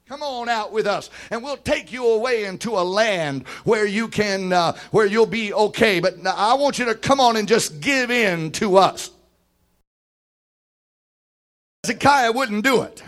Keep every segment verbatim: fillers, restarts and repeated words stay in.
Come on out with us, and we'll take you away into a land where you can, uh, where you'll be okay. But I want you to come on and just give in to us. Hezekiah wouldn't do it.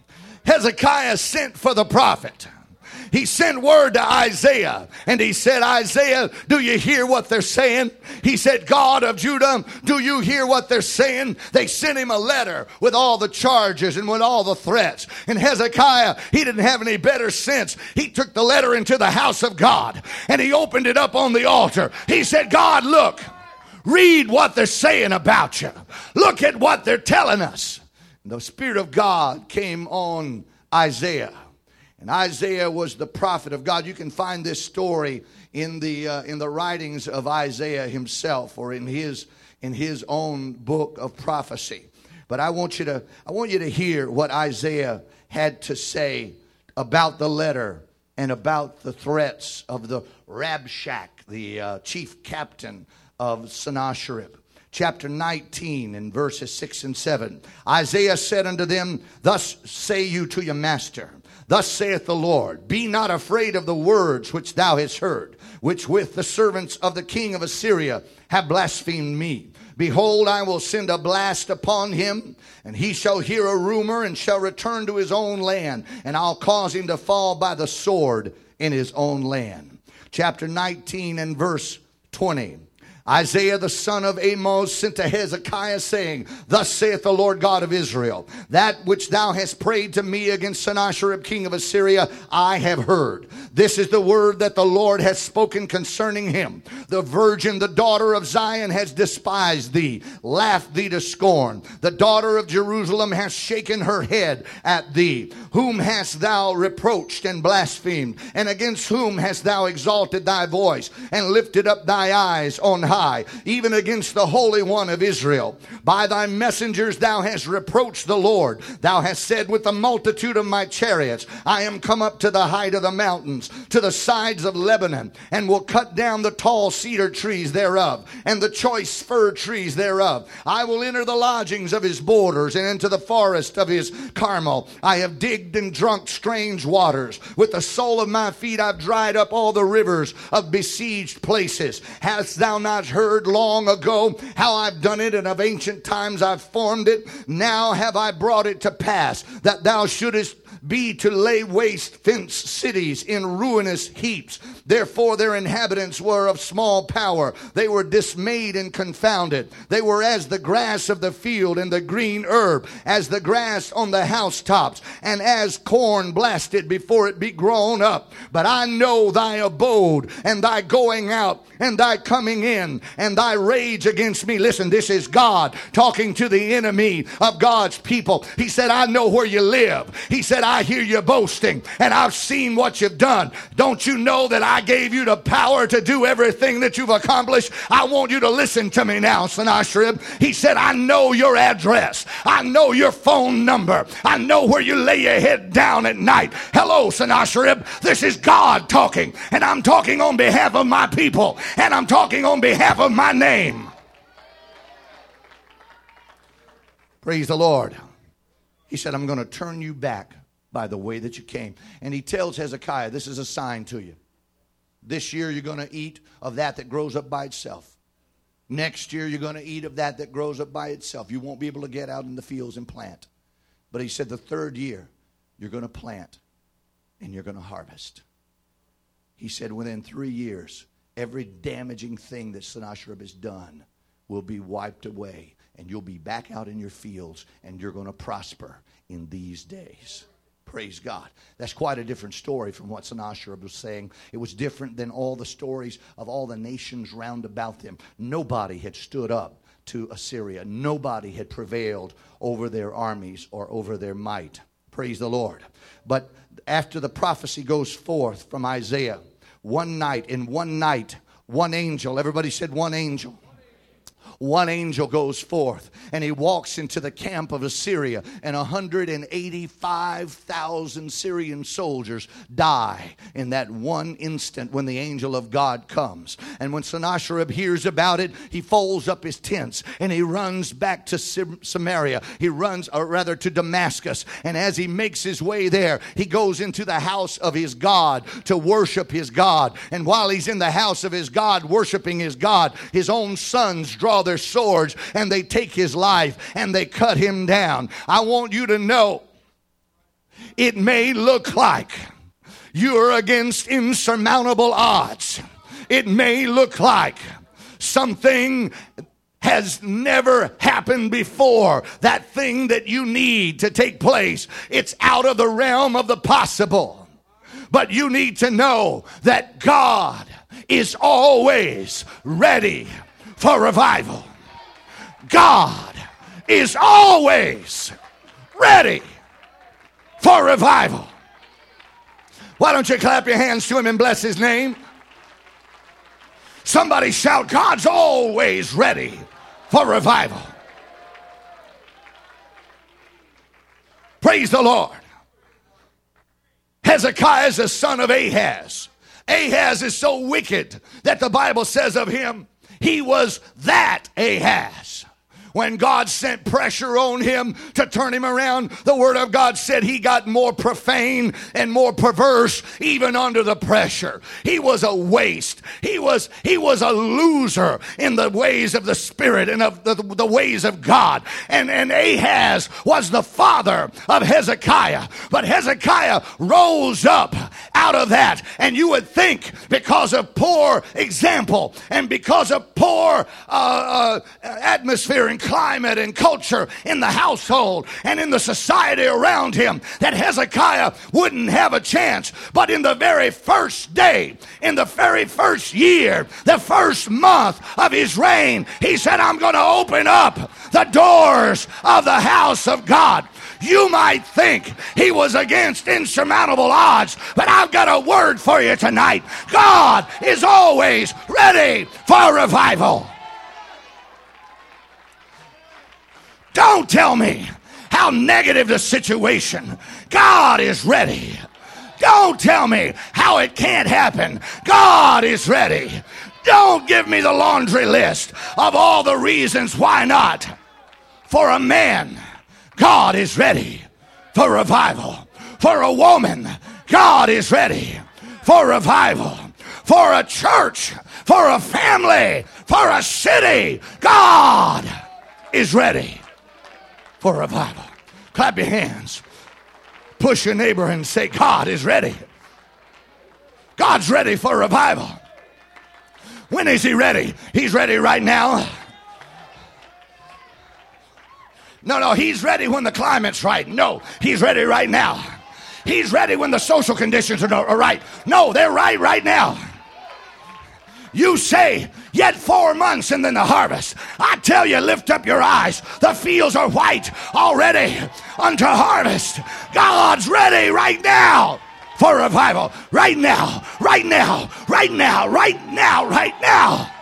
Hezekiah sent for the prophet. He sent word to Isaiah, and he said, Isaiah, do you hear what they're saying? He said, God of Judah, do you hear what they're saying? They sent him a letter with all the charges and with all the threats. And Hezekiah, he didn't have any better sense. He took the letter into the house of God, and he opened it up on the altar. He said, God, look, read what they're saying about you. Look at what they're telling us. And the Spirit of God came on Isaiah. And Isaiah was the prophet of God. You can find this story in the uh, in the writings of Isaiah himself, or in his in his own book of prophecy. But I want you to I want you to hear what Isaiah had to say about the letter and about the threats of the Rabshakeh, the uh, chief captain of Sennacherib. Chapter nineteen and verses six and seven. Isaiah said unto them, thus say you to your master, thus saith the Lord, be not afraid of the words which thou hast heard, which with the servants of the king of Assyria have blasphemed me. Behold, I will send a blast upon him, and he shall hear a rumor, and shall return to his own land, and I'll cause him to fall by the sword in his own land. Chapter nineteen and verse twenty. Isaiah the son of Amoz sent to Hezekiah, saying, thus saith the Lord God of Israel, that which thou hast prayed to me against Sennacherib king of Assyria, I have heard. This is the word that the Lord has spoken concerning him. The virgin, the daughter of Zion, has despised thee, laughed thee to scorn. The daughter of Jerusalem has shaken her head at thee. Whom hast thou reproached and blasphemed? And against whom hast thou exalted thy voice and lifted up thy eyes on high, even against the Holy One of Israel? By thy messengers thou hast reproached the Lord. Thou hast said, with the multitude of my chariots, I am come up to the height of the mountains, to the sides of Lebanon, and will cut down the tall cedar trees thereof, and the choice fir trees thereof. I will enter the lodgings of his borders, and into the forest of his Carmel. I have digged and drunk strange waters. With the sole of my feet I've dried up all the rivers of besieged places. Hast thou not heard long ago how I've done it, and of ancient times I've formed it? Now have I brought it to pass, that thou shouldest be to lay waste fenced cities in ruinous heaps. Therefore their inhabitants were of small power. They were dismayed and confounded. They were as the grass of the field and the green herb, as the grass on the housetops, and as corn blasted before it be grown up. But I know thy abode, and thy going out, and thy coming in, and thy rage against me. Listen, this is God talking to the enemy of God's people. He said, I know where you live. He said, I hear you boasting, and I've seen what you've done. Don't you know that I gave you the power to do everything that you've accomplished? I want you to listen to me now, Sennacherib. He said, I know your address. I know your phone number. I know where you lay your head down at night. Hello, Sennacherib. This is God talking, and I'm talking on behalf of my people, and I'm talking on behalf of my name. Praise the Lord. He said, I'm going to turn you back by the way that you came. And he tells Hezekiah, this is a sign to you. This year you're going to eat of that that grows up by itself. Next year you're going to eat of that that grows up by itself. You won't be able to get out in the fields and plant. But he said the third year you're going to plant and you're going to harvest. He said within three years, every damaging thing that Sennacherib has done will be wiped away. And you'll be back out in your fields, and you're going to prosper in these days. Praise God. That's quite a different story from what Sennacherib was saying. It was different than all the stories of all the nations round about them. Nobody had stood up to Assyria. Nobody had prevailed over their armies or over their might. Praise the Lord. But after the prophecy goes forth from Isaiah, one night, in one night, one angel, everybody said one angel. one angel goes forth and he walks into the camp of Assyria, and one hundred eighty-five thousand Syrian soldiers die in that one instant when the angel of God comes. And when Sennacherib hears about it, he folds up his tents and he runs back to Samaria. He runs, or rather to Damascus. And as he makes his way there, he goes into the house of his God to worship his God. And while he's in the house of his God, worshiping his God, his own sons draw their swords and they take his life and they cut him down. I want you to know, it may look like you're against insurmountable odds. It may look like something has never happened before. That thing that you need to take place, it's out of the realm of the possible. But you need to know that God is always ready for revival. God is always ready for revival. Why don't you clap your hands to him and bless his name? Somebody shout, God's always ready for revival. Praise the Lord. Hezekiah is the son of Ahaz. Ahaz is so wicked that the Bible says of him, he was that Ahaz. When God sent pressure on him to turn him around, the Word of God said he got more profane and more perverse even under the pressure. He was a waste. He was, he was a loser in the ways of the Spirit and of the, the ways of God. And, and Ahaz was the father of Hezekiah. But Hezekiah rose up out of that. And you would think because of poor example and because of poor uh, uh, atmosphere and climate and culture in the household and in the society around him, that Hezekiah wouldn't have a chance. But in the very first day, in the very first year, the first month of his reign, he said, I'm going to open up the doors of the house of God. You might think he was against insurmountable odds, but I've got a word for you tonight. God is always ready for revival. Don't tell me how negative the situation. God is ready. Don't tell me how it can't happen. God is ready. Don't give me the laundry list of all the reasons why not. For a man, God is ready for revival. For a woman, God is ready for revival. For a church, for a family, for a city, God is ready for revival. Clap your hands. Push your neighbor and say, God is ready. God's ready for revival. When is he ready? He's ready right now. No, no, he's ready when the climate's right. No, he's ready right now. He's ready when the social conditions are, are right. No, they're right right now. You say, yet four months and then the harvest. I tell you, lift up your eyes. The fields are white already unto harvest. God's ready right now for revival. Right now, right now, right now, right now, right now.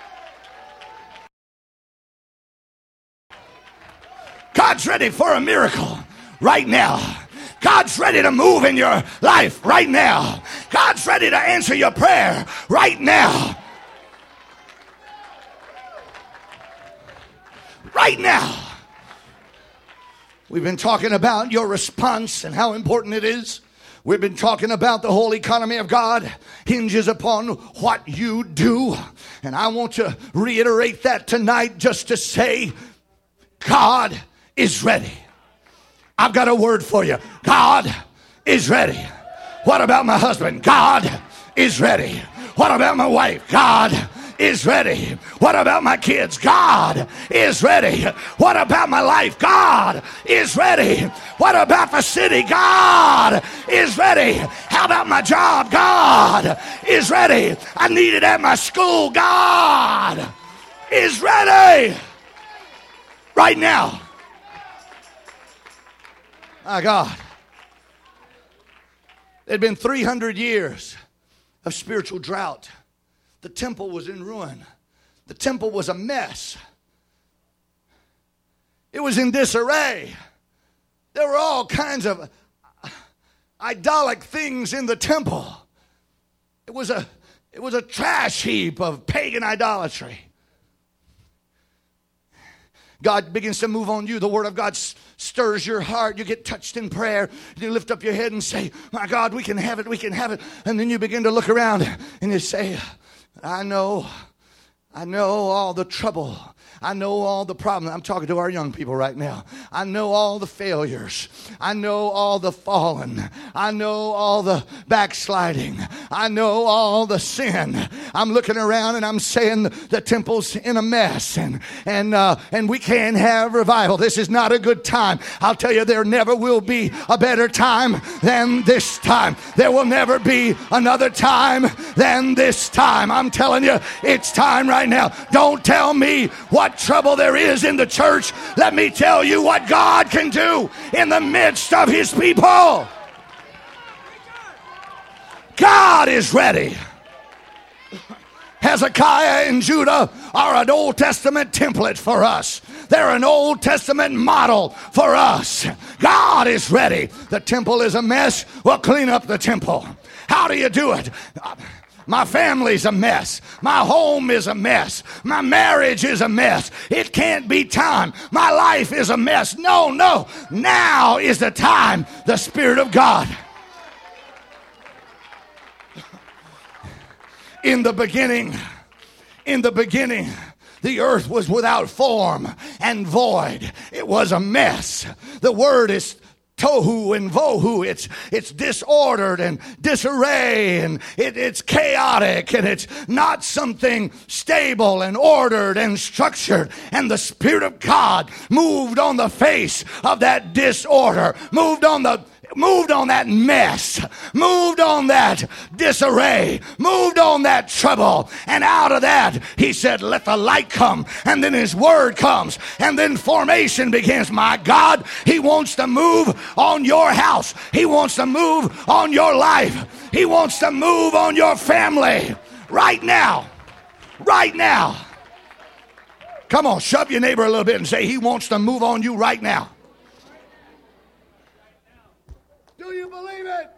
God's ready for a miracle right now. God's ready to move in your life right now. God's ready to answer your prayer right now. Right now. We've been talking about your response and how important it is. We've been talking about the whole economy of God hinges upon what you do. And I want to reiterate that tonight just to say, God is ready. I've got a word for you. God is ready. What about my husband? God is ready. What about my wife? God is ready. What about my kids? God is ready. What about my life? God is ready. What about the city? God is ready. How about my job? God is ready. I need it at my school. God is ready. Right now. My God. It had been three hundred years of spiritual drought. The temple was in ruin. The temple was a mess. It was in disarray. There were all kinds of idolic things in the temple. It was a, it was a trash heap of pagan idolatry. God begins to move on you. The Word of God stirs your heart. You get touched in prayer. You lift up your head and say, my God, we can have it, we can have it. And then you begin to look around and you say, I know, I know all the trouble. I know all the problems. I'm talking to our young people right now. I know all the failures. I know all the fallen. I know all the backsliding. I know all the sin. I'm looking around and I'm saying the temple's in a mess, and and uh, and we can't have revival. This is not a good time. I'll tell you, there never will be a better time than this time. There will never be another time than this time. I'm telling you, it's time right now. Don't tell me what trouble there is in the church. Let me tell you what God can do in the midst of his people. God is ready. Hezekiah and Judah are an Old Testament template for us. They're an Old Testament model for us. God is ready. The temple is a mess. Well, clean up the temple. How do you do it? My family's a mess. My home is a mess. My marriage is a mess. It can't be time. My life is a mess. No, no. Now is the time. The Spirit of God. In the beginning, in the beginning, the earth was without form and void. It was a mess. The word is tohu and vohu. It's it's disordered and disarray, and it, it's chaotic, and it's not something stable and ordered and structured. And the Spirit of God moved on the face of that disorder, moved on the moved on that mess, moved on that disarray, moved on that trouble. And out of that, he said, let the light come. And then his word comes. And then formation begins. My God, he wants to move on your house. He wants to move on your life. He wants to move on your family right now. Right now. Come on, shove your neighbor a little bit and say, he wants to move on you right now. Do you believe it?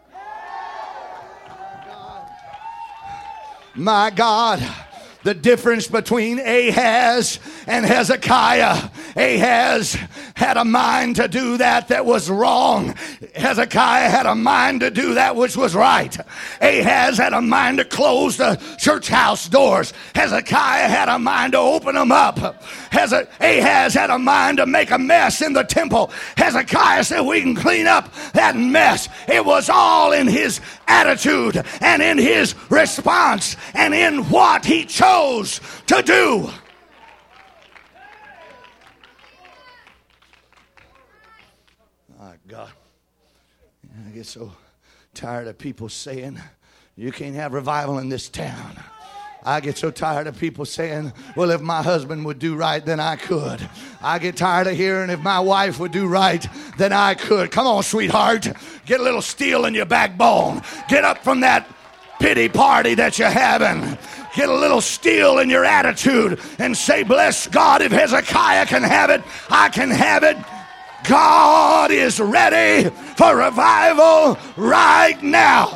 God. My God, the difference between Ahaz and Hezekiah. Ahaz had a mind to do that that was wrong. Hezekiah had a mind to do that which was right. Ahaz had a mind to close the church house doors. Hezekiah had a mind to open them up. Heze- Ahaz had a mind to make a mess in the temple. Hezekiah said, we can clean up that mess. It was all in his attitude and in his response and in what he chose to do. My God, I get so tired of people saying, you can't have revival in this town. I get so tired of people saying, well, if my husband would do right, then I could. I get tired of hearing if my wife would do right, then I could. Come on, sweetheart. Get a little steel in your backbone. Get up from that pity party that you're having. Get a little steel in your attitude and say, bless God, if Hezekiah can have it, I can have it. God is ready for revival right now.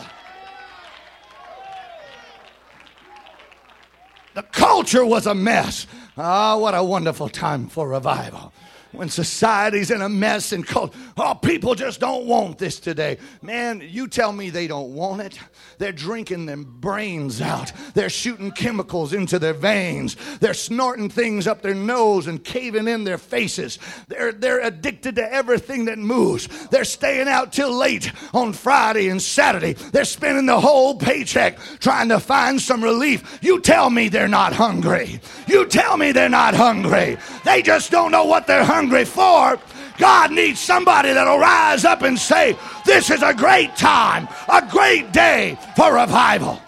The culture was a mess. Ah, oh, what a wonderful time for revival. When society's in a mess and cult, oh, people just don't want this today. Man, you tell me they don't want it. They're drinking their brains out. They're shooting chemicals into their veins. They're snorting things up their nose and caving in their faces. They're, they're addicted to everything that moves. They're staying out till late on Friday and Saturday. They're spending the whole paycheck trying to find some relief. You tell me they're not hungry. You tell me they're not hungry. They just don't know what they're hungry for. God needs somebody that'll rise up and say, this is a great time, a great day for revival.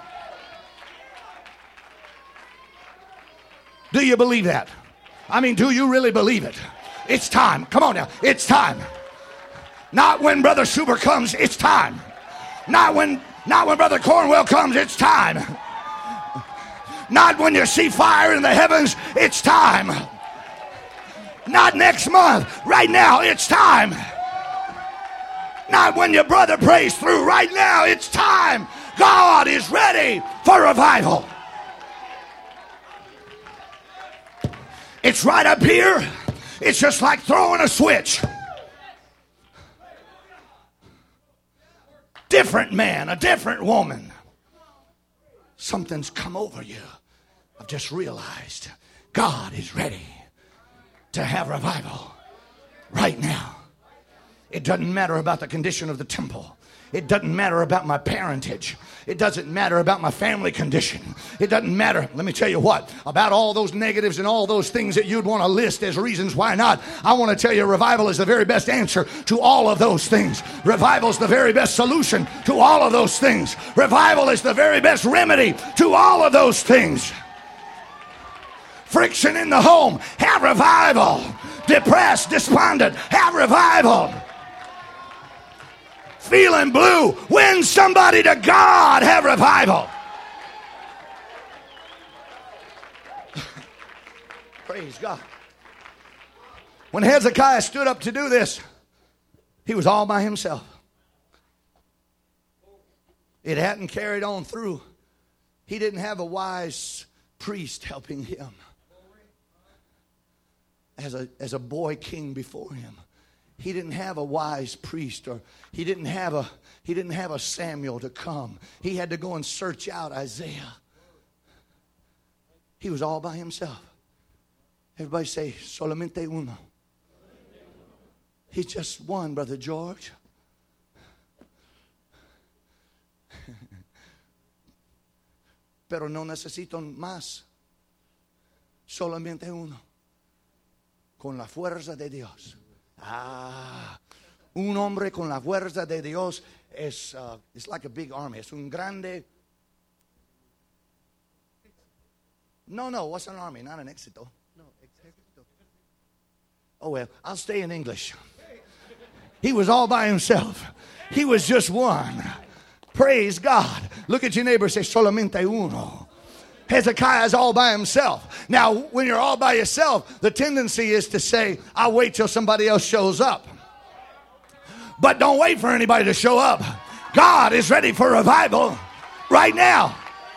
Do you believe that? I mean, do you really believe it? It's time. Come on now. It's time. Not when Brother Schubert comes, it's time. Not when, not when Brother Cornwell comes, it's time. Not when you see fire in the heavens, it's time. Not next month. Right now, it's time. Not when your brother prays through. Right now, it's time. God is ready for revival. It's right up here. It's just like throwing a switch. Different man, a different woman. Something's come over you. I've just realized God is ready to have revival right now. It doesn't matter about the condition of the temple. It doesn't matter about my parentage. It doesn't matter about my family condition. It doesn't matter, let me tell you what, about all those negatives and all those things that you'd want to list as reasons why not. I want to tell you revival is the very best answer to all of those things. Revival is the very best solution to all of those things. Revival is the very best remedy to all of those things. Friction in the home, have revival. Depressed, despondent, have revival. Feeling blue, win somebody to God, have revival. Praise God. When Hezekiah stood up to do this, he was all by himself. It hadn't carried on through. He didn't have a wise priest helping him as a, as a boy king before him. He didn't have a wise priest, or he didn't have a he didn't have a Samuel to come. He had to go and search out Isaiah. He was all by himself. Everybody say, solamente uno. He's just one, Brother George. Pero no necesito más. Solamente uno. Con la fuerza de Dios. Ah, un hombre con la fuerza de Dios es uh, it's like a big army. Es un grande. No, no, what's an army? Not an éxito. No, ejército. Oh well, I'll stay in English. He was all by himself. He was just one. Praise God. Look at your neighbor and say, solamente uno. Hezekiah is all by himself. Now, when you're all by yourself, the tendency is to say, I'll wait till somebody else shows up. But don't wait for anybody to show up. God is ready for revival right now.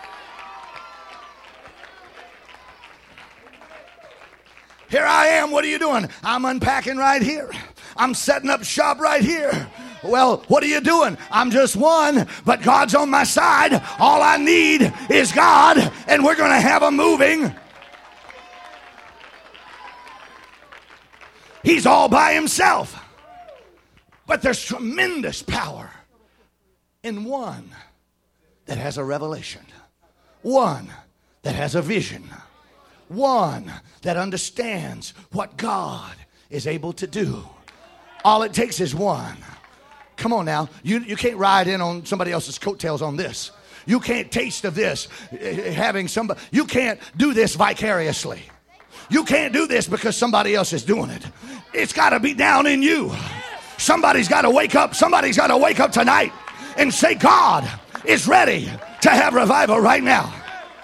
Here I am. What are you doing? I'm unpacking right here. I'm setting up shop right here. Well, what are you doing? I'm just one, but God's on my side. All I need is God, and we're going to have a moving. He's all by himself. But there's tremendous power in one that has a revelation, one that has a vision, one that understands what God is able to do. All it takes is one. Come on now. You, you can't ride in on somebody else's coattails on this. You can't taste of this having somebody. You can't do this vicariously. You can't do this because somebody else is doing it. It's got to be down in you. Somebody's got to wake up. Somebody's got to wake up tonight and say, God is ready to have revival right now.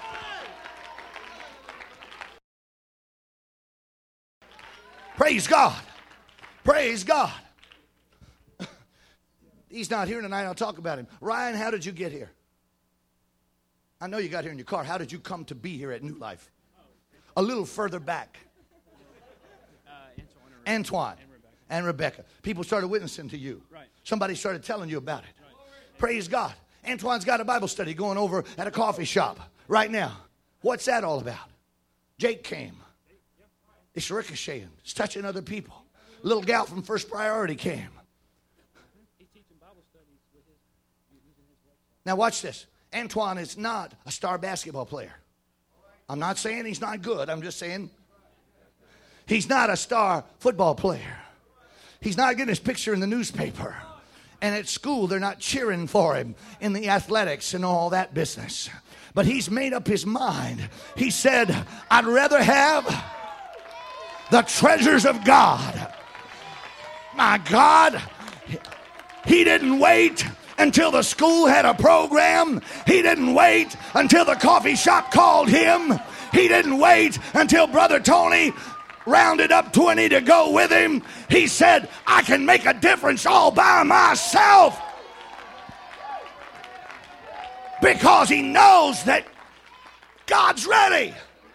Praise God. Praise God. He's not here tonight. I'll talk about him. Ryan, how did you get here? I know you got here in your car. How did you come to be here at New Life? A little further back. Uh, Antoine, Antoine and Rebecca. People started witnessing to you. Right. Somebody started telling you about it. Right. Praise God. Antoine's got a Bible study going over at a coffee shop right now. What's that all about? Jake came. It's ricocheting. It's touching other people. Little gal from First Priority came. Now watch this. Antoine is not a star basketball player. I'm not saying he's not good. I'm just saying he's not a star football player. He's not getting his picture in the newspaper. And at school, they're not cheering for him in the athletics and all that business. But he's made up his mind. He said, I'd rather have the treasures of God. My God, he didn't wait until the school had a program. He didn't wait until the coffee shop called him. He didn't wait until Brother Tony rounded up twenty to go with him. He said, I can make a difference all by myself. Because he knows that God's ready.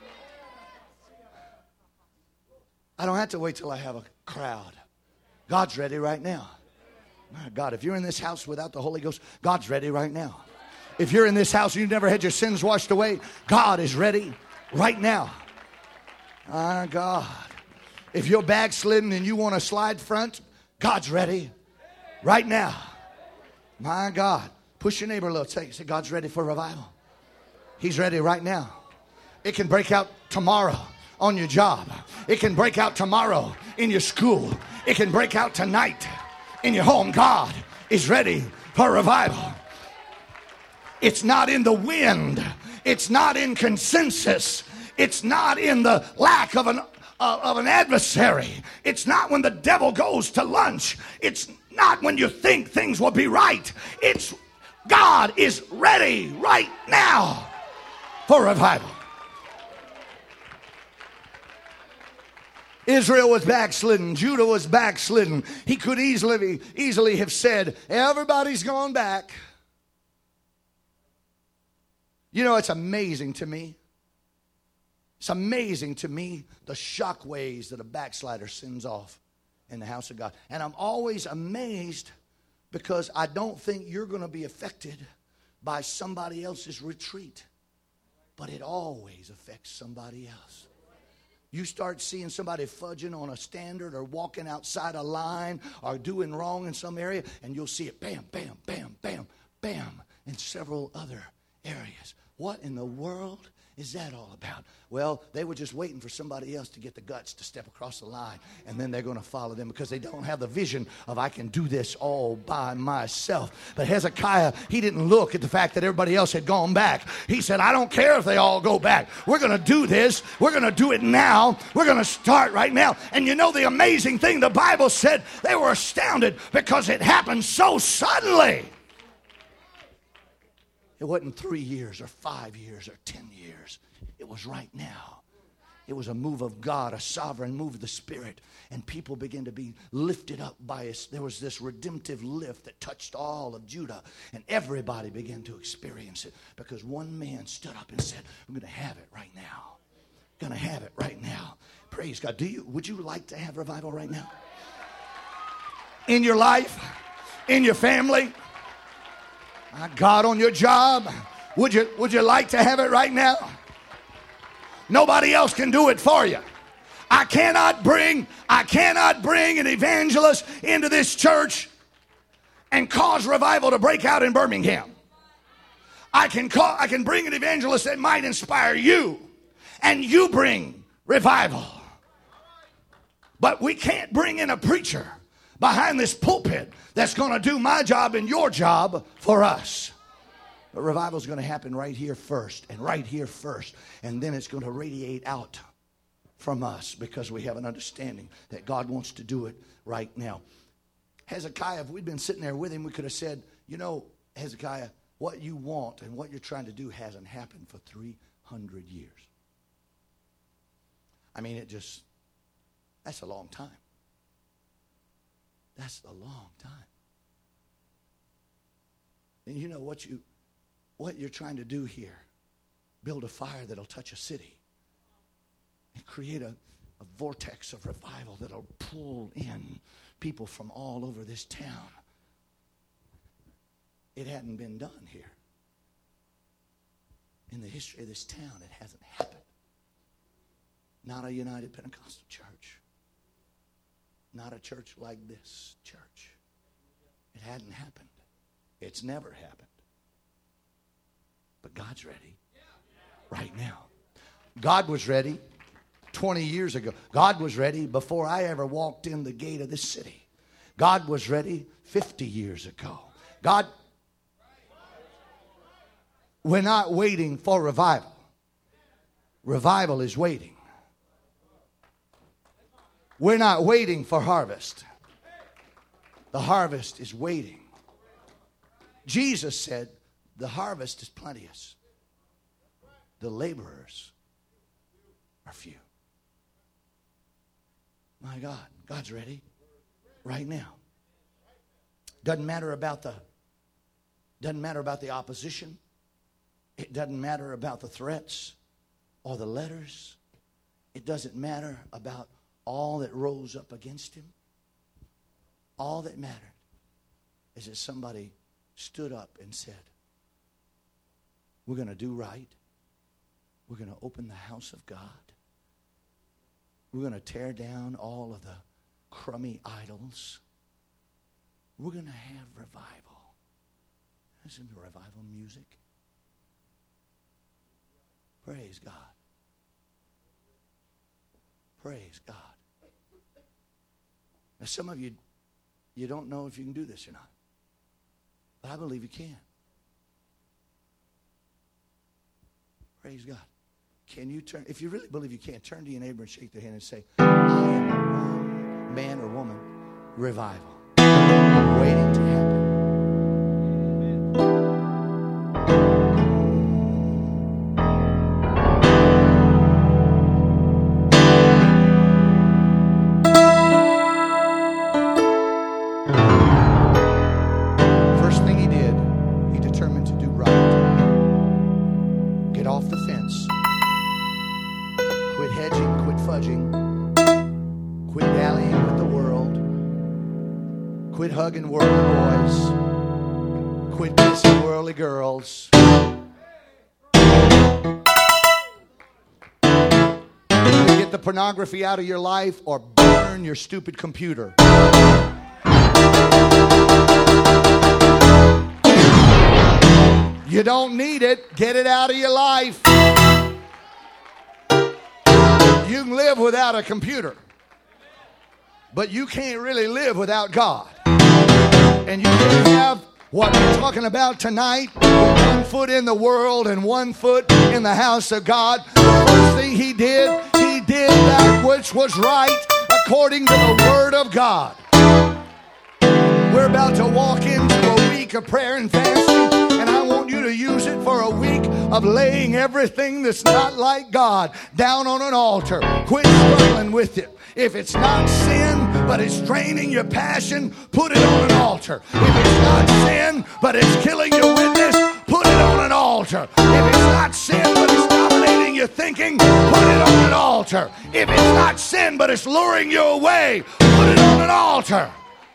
I don't have to wait till I have a crowd. God's ready right now. My God, if you're in this house without the Holy Ghost, God's ready right now. If you're in this house and you've never had your sins washed away, God is ready right now. My God. If you're backslidden and you want to slide front, God's ready right now. My God. Push your neighbor a little. Say, say, God's ready for revival. He's ready right now. It can break out tomorrow on your job. It can break out tomorrow in your school. It can break out tonight in your home. God is ready for revival. It's not in the wind. It's not in consensus. It's not in the lack of an uh, of an adversary. It's not when the devil goes to lunch. It's not when you think things will be right. It's God is ready right now for revival. Israel was backslidden. Judah was backslidden. He could easily, easily have said, everybody's gone back. You know, it's amazing to me. It's amazing to me the shock waves that a backslider sends off in the house of God. And I'm always amazed because I don't think you're going to be affected by somebody else's retreat. But it always affects somebody else. You start seeing somebody fudging on a standard or walking outside a line or doing wrong in some area, and you'll see it bam, bam, bam, bam, bam in several other areas. What in the world is that all about? Well, they were just waiting for somebody else to get the guts to step across the line, and then they're going to follow them because they don't have the vision of I can do this all by myself. But Hezekiah, he didn't look at the fact that everybody else had gone back. He said, I don't care if they all go back. We're going to do this. We're going to do it now. We're going to start right now. And you know the amazing thing, the Bible said they were astounded because it happened so suddenly. It wasn't three years or five years or ten years. It was right now. It was a move of God, a sovereign move of the Spirit. And people began to be lifted up by us. There was this redemptive lift that touched all of Judah. And everybody began to experience it. Because one man stood up and said, I'm going to have it right now. Going to have it right now. Praise God. Do you? Would you like to have revival right now? In your life? In your family? My God, on your job, would you, would you like to have it right now? Nobody else can do it for you. I cannot bring, I cannot bring an evangelist into this church and cause revival to break out in Birmingham. I can call, I can bring an evangelist that might inspire you, and you bring revival. But we can't bring in a preacher behind this pulpit that's going to do my job and your job for us. But revival is going to happen right here first, and right here first, and then it's going to radiate out from us because we have an understanding that God wants to do it right now. Hezekiah, if we'd been sitting there with him, we could have said, you know, Hezekiah, what you want and what you're trying to do hasn't happened for three hundred years. I mean, it just, that's a long time. That's a long time. And you know what you what you're trying to do here, build a fire that'll touch a city and create a, a vortex of revival that'll pull in people from all over this town. It hadn't been done here. In the history of this town, it hasn't happened. Not a United Pentecostal church. Not a church like this church. It hadn't happened. It's never happened. But God's ready right now. God was ready twenty years ago. God was ready before I ever walked in the gate of this city. God was ready fifty years ago. God, we're not waiting for revival. Revival is waiting. We're not waiting for harvest. The harvest is waiting. Jesus said, the harvest is plenteous. The laborers are few. My God, God's ready right now. Doesn't matter about the doesn't matter about the opposition. It doesn't matter about the threats or the letters. It doesn't matter about all that rose up against him. All that mattered is that somebody stood up and said, we're going to do right. We're going to open the house of God. We're going to tear down all of the crummy idols. We're going to have revival. Listen to revival music. Praise God. Praise God. Now, some of you, you don't know if you can do this or not. But I believe you can. Praise God. Can you turn, if you really believe you can, turn to your neighbor and shake their hand and say, I am one man or woman, revival, waiting to happen. First thing he did, he determined to do right. Get off the fence. Quit hedging, quit fudging. Quit dallying with the world. Quit hugging worldly boys. Quit kissing worldly girls. Get the pornography out of your life or burn your stupid computer. You don't need it. Get it out of your life. You can live without a computer, but you can't really live without God. And you can have what we're talking about tonight, one foot in the world and one foot in the house of God. The first thing he did, he did that which was right according to the word of God. We're about to walk into a week of prayer and fasting, and I want you to use it for a week of laying everything that's not like God down on an altar. Quit struggling with it. If it's not sin, but it's draining your passion, put it on an altar. If it's not sin, but it's killing your witness, put it on an altar. If it's not sin, but it's dominating your thinking, put it on an altar. If it's not sin, but it's luring you away, put it on an altar.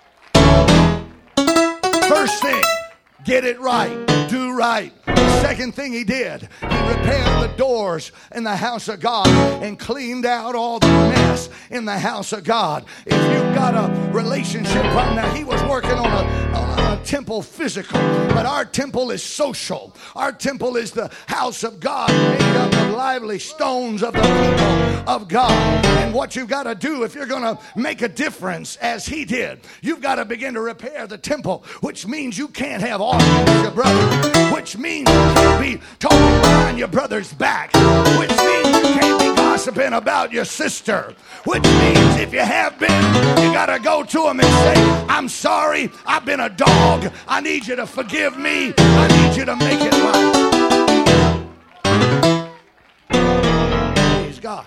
First thing, get it right. Do right. The second thing he did, he repaired the doors in the house of God and cleaned out all the mess in the house of God. If you've got a relationship problem, now he was working on a, on a temple physical, but our temple is social. Our temple is the house of God, made up of lively stones of the people of God. And what you've got to do if you're going to make a difference, as he did, you've got to begin to repair the temple, which means you can't have arguments with your brother, which means you can't be talking behind your brother's back, which means you can't be gossiping about your sister, which means if you have been, you got to go to him and say, I'm sorry, I've been a dog. I need you to forgive me. I need you to make it right. Praise God.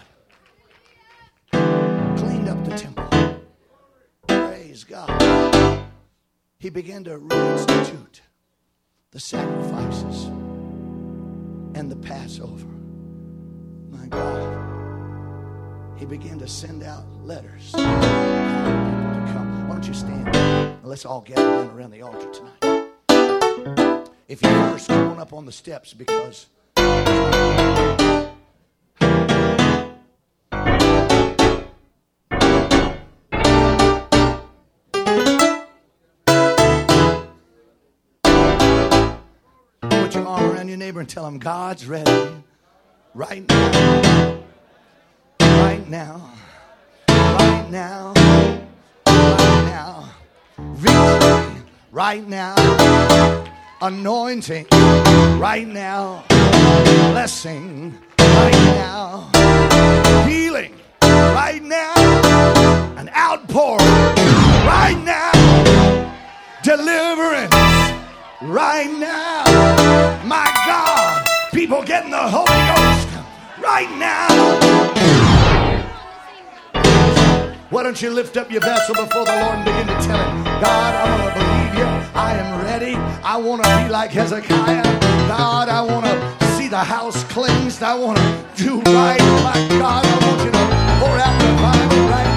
Cleaned up the temple. Praise God. He began to reinstitute the sacrifices and the Passover. My God. He began to send out letters calling people to come. Why don't you stand? And let's all gather down around the altar tonight. If you're first, come on up on the steps, because put your arm around your neighbor and tell him God's ready right now. Right now, right now, right now, victory, right now, anointing, right now, blessing, right now, healing, right now, an outpouring, right now, deliverance, right now, my God, people getting the Holy Ghost, right now. Why don't you lift up your vessel before the Lord and begin to tell him, God, I'm going to believe you. I am ready. I want to be like Hezekiah. God, I want to see the house cleansed. I want to do right. My God, I want you to pour out revival right